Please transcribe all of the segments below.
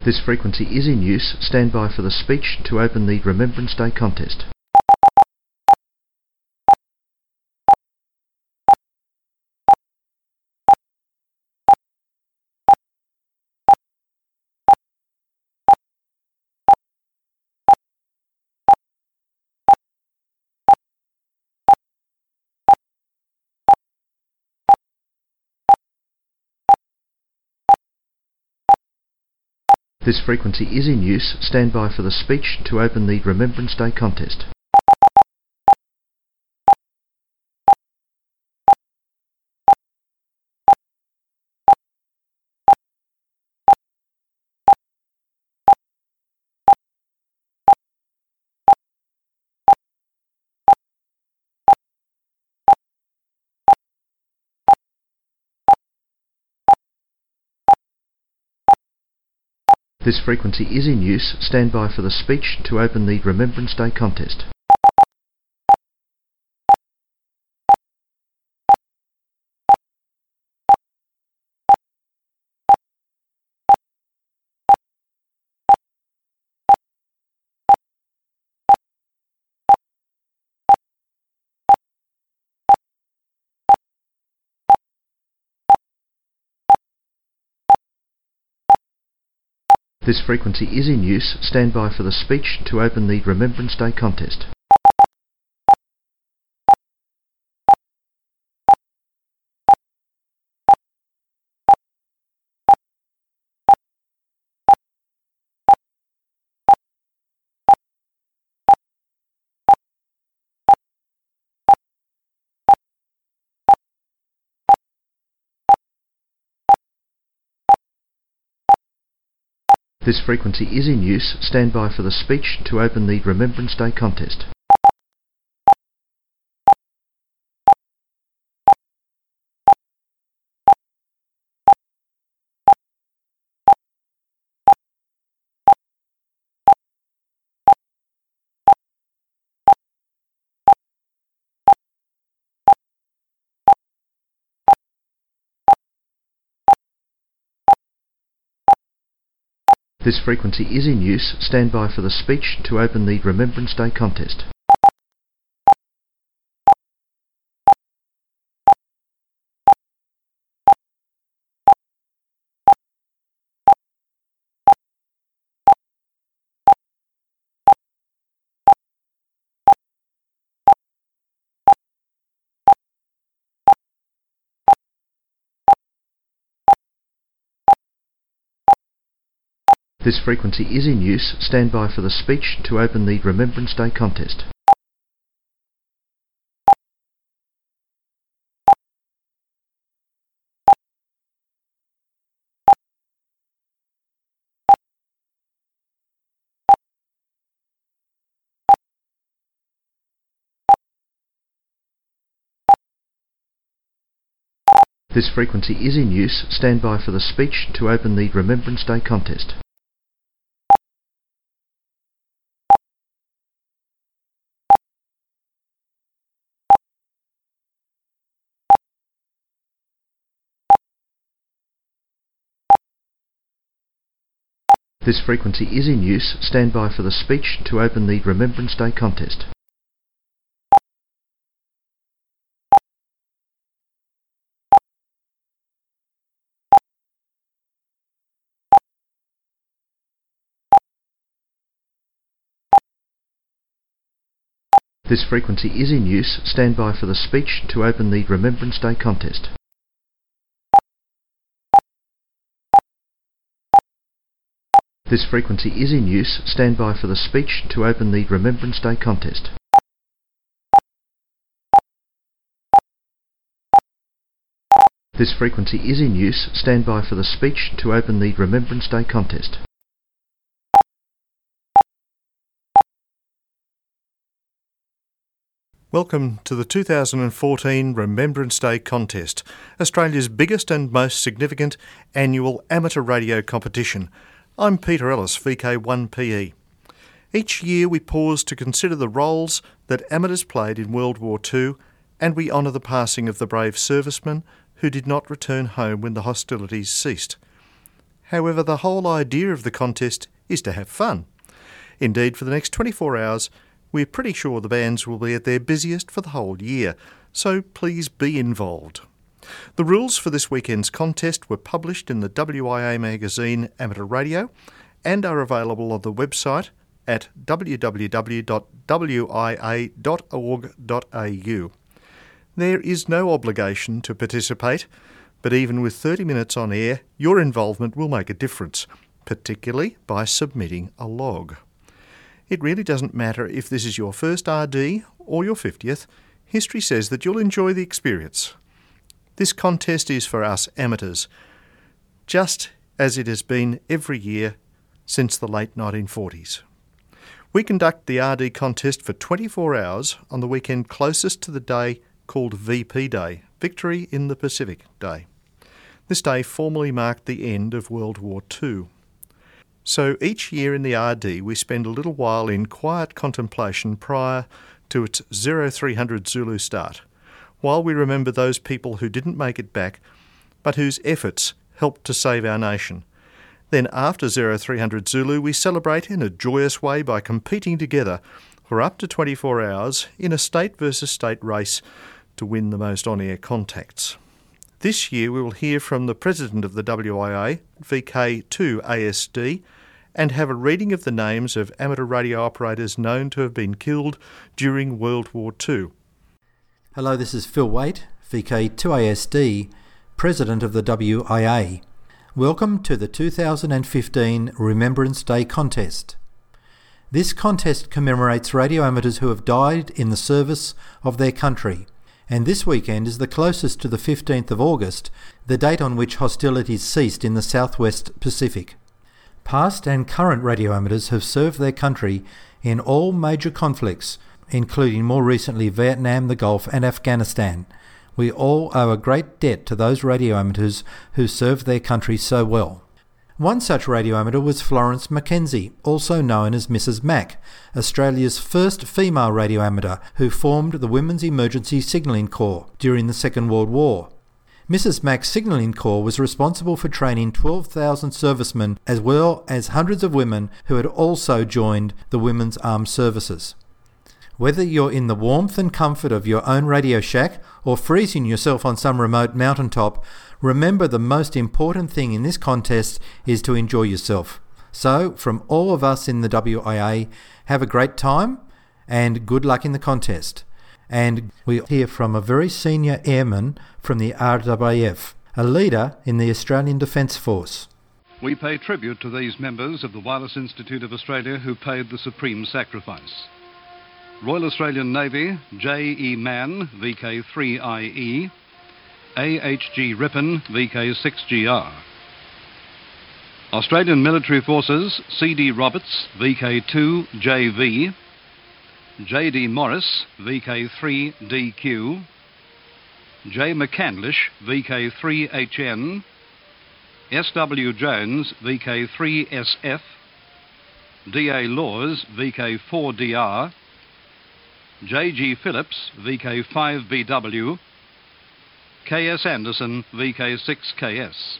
This frequency is in use. Stand by for the speech to open the Remembrance Day contest. This frequency is in use. Stand by for the speech to open the Remembrance Day contest. This frequency is in use. Stand by for the speech to open the Remembrance Day contest. This frequency is in use. Stand by for the speech to open the Remembrance Day contest. This frequency is in use. Stand by for the speech to open the Remembrance Day contest. This frequency is in use. Stand by for the speech to open the Remembrance Day contest. This frequency is in use. Stand by for the speech to open the Remembrance Day contest. This frequency is in use. Stand by for the speech to open the Remembrance Day contest. This frequency is in use. Stand by for the speech to open the Remembrance Day contest. This frequency is in use. Stand by for the speech to open the Remembrance Day contest. This frequency is in use. Stand by for the speech to open the Remembrance Day contest. This frequency is in use. Stand by for the speech to open the Remembrance Day contest. Welcome to the 2014 Remembrance Day contest, Australia's biggest and most significant annual amateur radio competition. I'm Peter Ellis, VK1PE. Each year we pause to consider the roles that amateurs played in World War II, and we honour the passing of the brave servicemen who did not return home when the hostilities ceased. However, the whole idea of the contest is to have fun. Indeed, for the next 24 hours, we're pretty sure the bands will be at their busiest for the whole year, so please be involved. The rules for this weekend's contest were published in the WIA magazine Amateur Radio and are available on the website at www.wia.org.au. There is no obligation to participate, but even with 30 minutes on air, your involvement will make a difference, particularly by submitting a log. It really doesn't matter if this is your first RD or your 50th, history says that you'll enjoy the experience. This contest is for us amateurs, just as it has been every year since the late 1940s. We conduct the RD contest for 24 hours on the weekend closest to the day called VP Day, Victory in the Pacific Day. This day formally marked the end of World War II. So each year in the RD we spend a little while in quiet contemplation prior to its 0300 Zulu start, while we remember those people who didn't make it back, but whose efforts helped to save our nation. Then after 0300 Zulu we celebrate in a joyous way by competing together for up to 24 hours in a state versus state race to win the most on-air contacts. This year we will hear from the President of the WIA, VK2ASD, and have a reading of the names of amateur radio operators known to have been killed during World War II. Hello, this is Phil Waite, VK2ASD, President of the WIA. Welcome to the 2015 Remembrance Day Contest. This contest commemorates radio amateurs who have died in the service of their country, and this weekend is the closest to the 15th of August, the date on which hostilities ceased in the Southwest Pacific. Past and current radio amateurs have served their country in all major conflicts, including more recently Vietnam, the Gulf and Afghanistan. We all owe a great debt to those radio amateurs who served their country so well. One such radio amateur was Florence Mackenzie, also known as Mrs. Mac, Australia's first female radio amateur who formed the Women's Emergency Signalling Corps during the Second World War. Mrs. Mac's Signalling Corps was responsible for training 12,000 servicemen as well as hundreds of women who had also joined the Women's Armed Services. Whether you're in the warmth and comfort of your own radio shack or freezing yourself on some remote mountaintop, remember the most important thing in this contest is to enjoy yourself. So, from all of us in the WIA, have a great time and good luck in the contest. And we'll hear from a very senior airman from the RAAF, a leader in the Australian Defence Force. We pay tribute to these members of the Wireless Institute of Australia who paid the supreme sacrifice. Royal Australian Navy, J.E. Mann, VK3IE, A.H.G. Ripon, VK6GR. Australian Military Forces, C.D. Roberts, VK2JV, J.D. Morris, VK3DQ, J. McCandlish, VK3HN, S.W. Jones, VK3SF, D.A. Laws, VK4DR, J.G. Phillips, VK5BW, K.S. Anderson, VK6KS.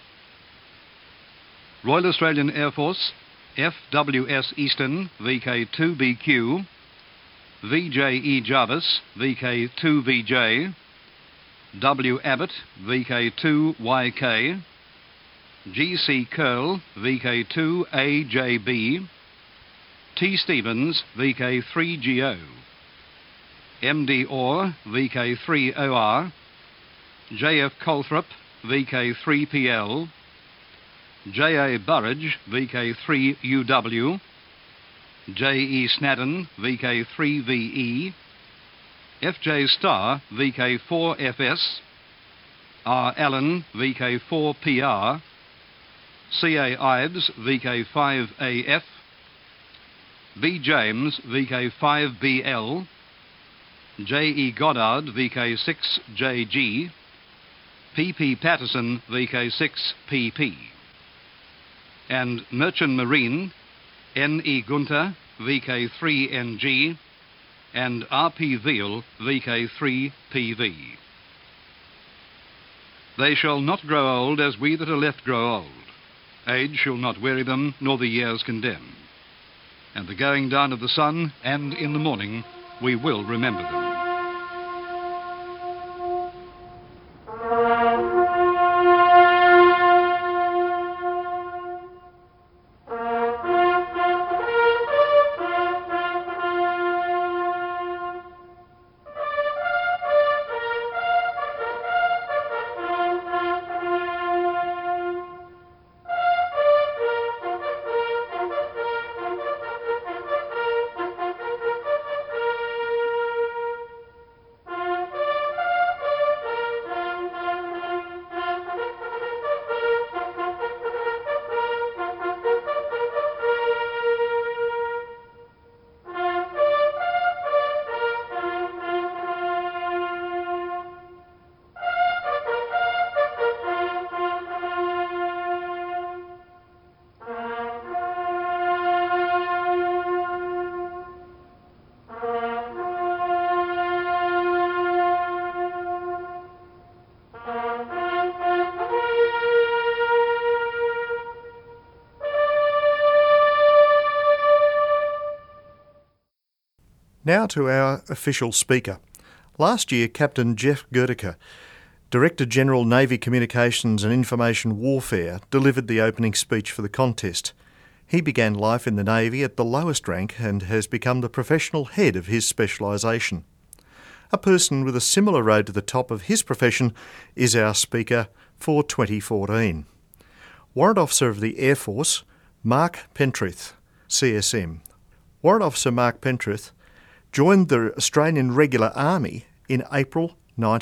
Royal Australian Air Force, F.W.S. Easton, VK2BQ, V.J.E. Jarvis, VK2VJ, W. Abbott, VK2YK, G.C. Curl, VK2AJB, T. Stevens, VK3GO, M.D. Orr, VK3OR, J.F. Colthrop, VK3PL, J.A. Burridge, VK3UW, J.E. Snadden, VK3VE, F.J. Starr, VK4FS, R. Allen, VK4PR, C.A. Ives, VK5AF, B. James, VK5BL, J.E. Goddard, VK6JG, P.P. Patterson, VK6PP, and Merchant Marine, N.E. Gunter, VK3NG, and R.P. Veal, VK3PV. They shall not grow old as we that are left grow old. Age shall not weary them, nor the years condemn. And the going down of the sun, and in the morning, we will remember them. Now to our official speaker. Last year, Captain Jeff Gerdeker, Director General Navy Communications and Information Warfare, delivered the opening speech for the contest. He began life in the Navy at the lowest rank and has become the professional head of his specialisation. A person with a similar road to the top of his profession is our speaker for 2014. Warrant Officer of the Air Force, Mark Pentreath, CSM. Warrant Officer Mark Pentreath joined the Australian Regular Army in April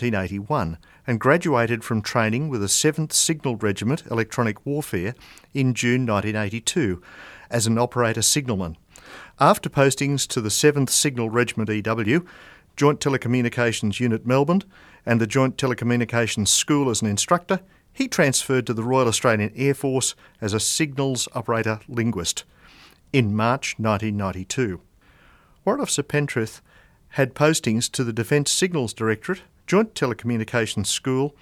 1981 and graduated from training with the 7th Signal Regiment Electronic Warfare in June 1982 as an operator signalman. After postings to the 7th Signal Regiment EW, Joint Telecommunications Unit Melbourne and the Joint Telecommunications School as an instructor, he transferred to the Royal Australian Air Force as a signals operator linguist in March 1992. Warrant Officer Pentreath had postings to the Defence Signals Directorate, Joint Telecommunications School,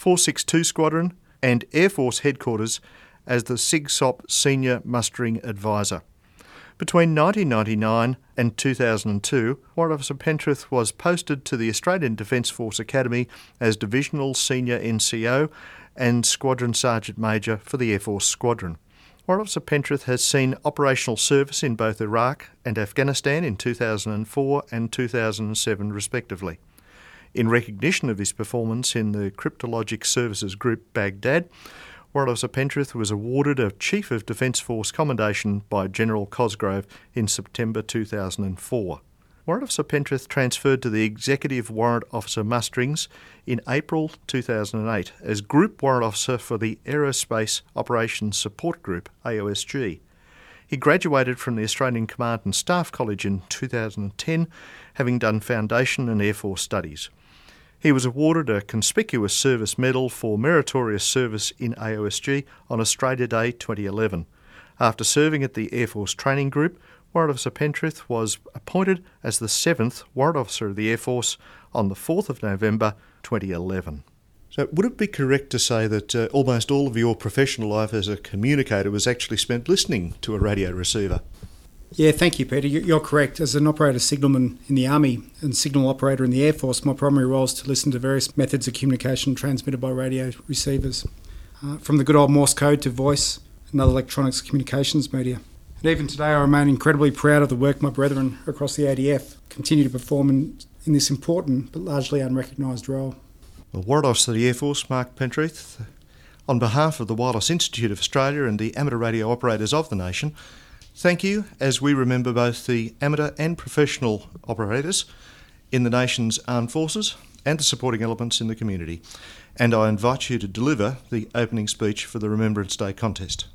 462 Squadron and Air Force Headquarters as the SIGSOP Senior Mustering Advisor. Between 1999 and 2002, Warrant Officer Pentreath was posted to the Australian Defence Force Academy as Divisional Senior NCO and Squadron Sergeant Major for the Air Force Squadron. Warrant Officer Pentreath has seen operational service in both Iraq and Afghanistan in 2004 and 2007 respectively. In recognition of his performance in the Cryptologic Services Group Baghdad, Warrant Officer Pentreath was awarded a Chief of Defence Force Commendation by General Cosgrove in September 2004. Warrant Officer Pentreath transferred to the Executive Warrant Officer Musterings in April 2008 as Group Warrant Officer for the Aerospace Operations Support Group, AOSG. He graduated from the Australian Command and Staff College in 2010, having done Foundation and Air Force Studies. He was awarded a Conspicuous Service Medal for meritorious service in AOSG on Australia Day 2011. After serving at the Air Force Training Group, Warrant Officer Pentreath was appointed as the 7th Warrant Officer of the Air Force on the 4th of November 2011. So would it be correct to say that almost all of your professional life as a communicator was actually spent listening to a radio receiver? Yeah, thank you, Peter. You're correct. As an operator signalman in the Army and signal operator in the Air Force, my primary role is to listen to various methods of communication transmitted by radio receivers, from the good old Morse code to voice and other electronics communications media. And even today, I remain incredibly proud of the work my brethren across the ADF continue to perform in this important but largely unrecognised role. Well, Warrant Officer of the Air Force, Mark Pentreath, on behalf of the Wireless Institute of Australia and the amateur radio operators of the nation, thank you as we remember both the amateur and professional operators in the nation's armed forces and the supporting elements in the community. And I invite you to deliver the opening speech for the Remembrance Day contest.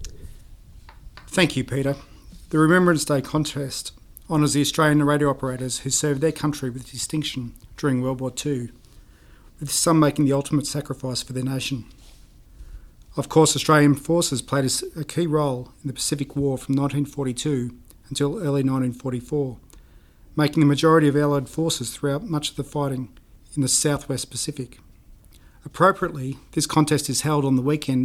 Thank you, Peter. The Remembrance Day contest honours the Australian radio operators who served their country with distinction during World War II, with some making the ultimate sacrifice for their nation. Of course, Australian forces played a key role in the Pacific War from 1942 until early 1944, making the majority of Allied forces throughout much of the fighting in the Southwest Pacific. Appropriately, this contest is held on the weekend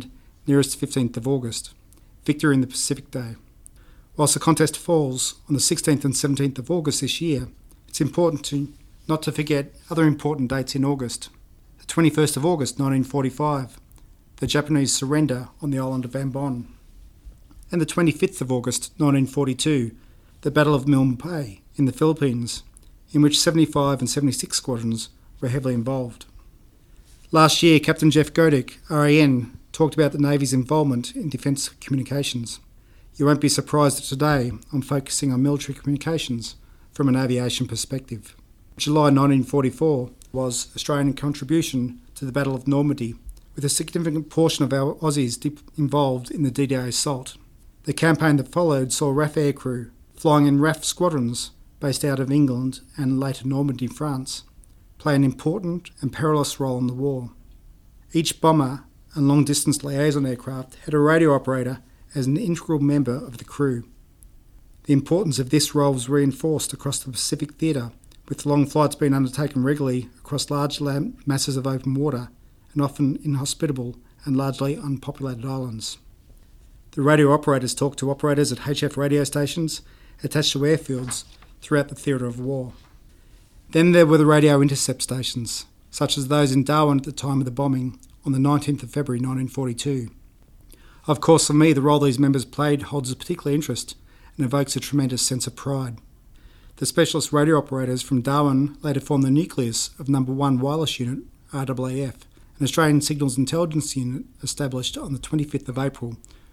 nearest 15th of August, Victory in the Pacific Day. Whilst the contest falls on the 16th and 17th of August this year, it's important not to forget other important dates in August. The 21st of August 1945, the Japanese surrender on the island of Ambon. And the 25th of August 1942, the Battle of Milne Bay in the Philippines, in which 75 and 76 squadrons were heavily involved. Last year, Captain Jeff Godek, RAN, talked about the Navy's involvement in defence communications. You won't be surprised that today I'm focusing on military communications from an aviation perspective. July 1944 was Australian contribution to the Battle of Normandy, with a significant portion of our Aussies involved in the D-Day assault. The campaign that followed saw RAF aircrew flying in RAF squadrons based out of England and later Normandy, France, play an important and perilous role in the war. Each bomber and long-distance liaison aircraft had a radio operator as an integral member of the crew. The importance of this role was reinforced across the Pacific Theatre, with long flights being undertaken regularly across large masses of open water and often inhospitable and largely unpopulated islands. The radio operators talked to operators at HF radio stations attached to airfields throughout the theatre of war. Then there were the radio intercept stations, such as those in Darwin at the time of the bombing on the 19th of February 1942. Of course, for me, the role these members played holds a particular interest and evokes a tremendous sense of pride. The specialist radio operators from Darwin later formed the nucleus of No. 1 Wireless Unit, RAAF, an Australian Signals Intelligence Unit established on the 25th of April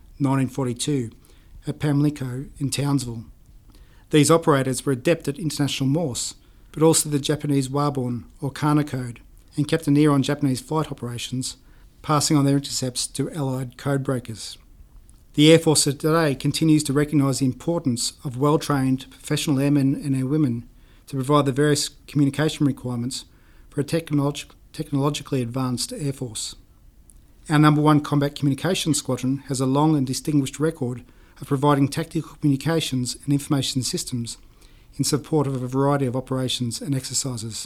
1942 at Pamlico in Townsville. These operators were adept at international Morse, but also the Japanese Waborn or Kana code, and kept an ear on Japanese flight operations, passing on their intercepts to Allied codebreakers. The Air Force of today continues to recognise the importance of well-trained professional airmen and airwomen to provide the various communication requirements for a technologically advanced Air Force. Our No. 1 Combat Communications Squadron has a long and distinguished record of providing tactical communications and information systems in support of a variety of operations and exercises.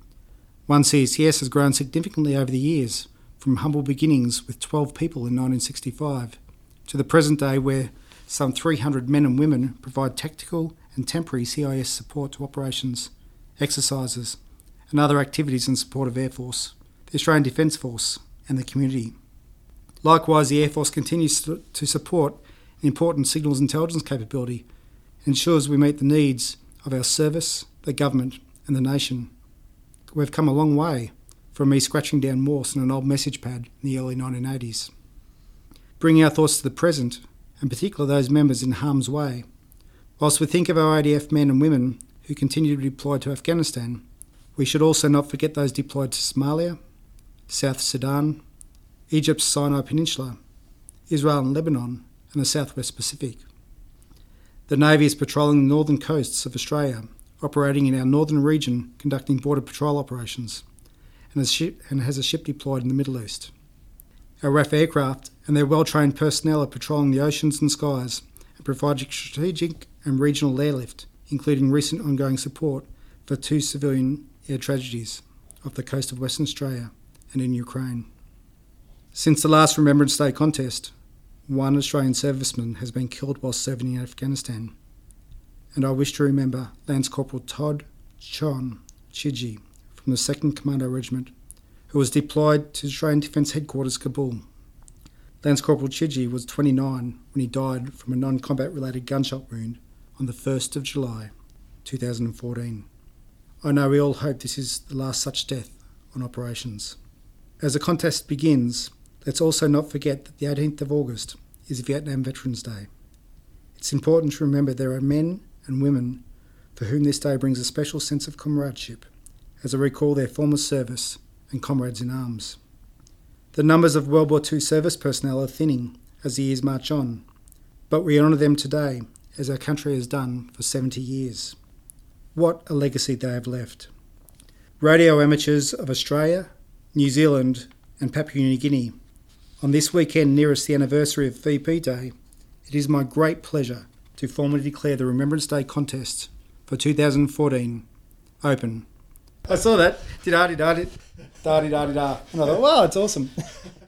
1 CCS has grown significantly over the years, from humble beginnings with 12 people in 1965 to the present day where some 300 men and women provide tactical and temporary CIS support to operations, exercises and other activities in support of Air Force, the Australian Defence Force and the community. Likewise, the Air Force continues to support an important signals intelligence capability and ensures we meet the needs of our service, the government and the nation. We've come a long way from me scratching down Morse on an old message pad in the early 1980s. Bringing our thoughts to the present, and particularly those members in harm's way, whilst we think of our ADF men and women who continue to be deployed to Afghanistan, we should also not forget those deployed to Somalia, South Sudan, Egypt's Sinai Peninsula, Israel and Lebanon, and the Southwest Pacific. The Navy is patrolling the northern coasts of Australia, operating in our northern region, conducting border patrol operations, and has a ship deployed in the Middle East. Our RAF aircraft and their well-trained personnel are patrolling the oceans and skies and providing strategic and regional airlift, including recent ongoing support for 2 civilian air tragedies off the coast of Western Australia and in Ukraine. Since the last Remembrance Day contest, 1 Australian serviceman has been killed while serving in Afghanistan, and I wish to remember Lance Corporal Todd Chon Chidji from the 2nd Commando Regiment, who was deployed to Australian Defence Headquarters, Kabul. Lance Corporal Chidji was 29 when he died from a non-combat related gunshot wound on the 1st of July 2014. I know we all hope this is the last such death on operations. As the contest begins, let's also not forget that the 18th of August is Vietnam Veterans Day. It's important to remember there are men and women for whom this day brings a special sense of comradeship as they recall their former service and comrades in arms. The numbers of World War II service personnel are thinning as the years march on, but we honour them today as our country has done for 70 years. What a legacy they have left. Radio amateurs of Australia, New Zealand and Papua New Guinea, on this weekend nearest the anniversary of VP Day, it is my great pleasure to formally declare the Remembrance Day contest for 2014 open. I saw that. Da-di-da-di-da. Da-di-da-di-da. And I thought, wow, it's awesome.